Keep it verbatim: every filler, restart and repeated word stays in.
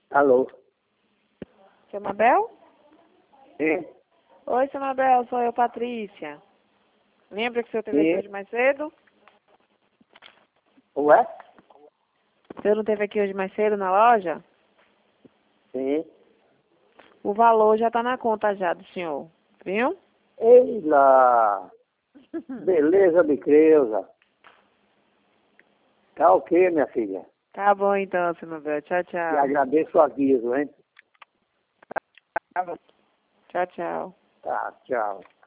Alô? Seu Mabel? Sim? Oi, seu Mabel, sou eu, Patrícia. Lembra que o senhor teve aqui Sim? hoje mais cedo? Ué? O senhor não teve aqui hoje mais cedo na loja? Sim? O valor já está na conta já do senhor, viu? Ei lá! Beleza, Bicreuza. Tá ok, minha filha? Tá bom então, seu Mabel. Tchau, E tchau. agradeço o aviso, hein? Tá bom. Tchau, tchau. Tá, tchau.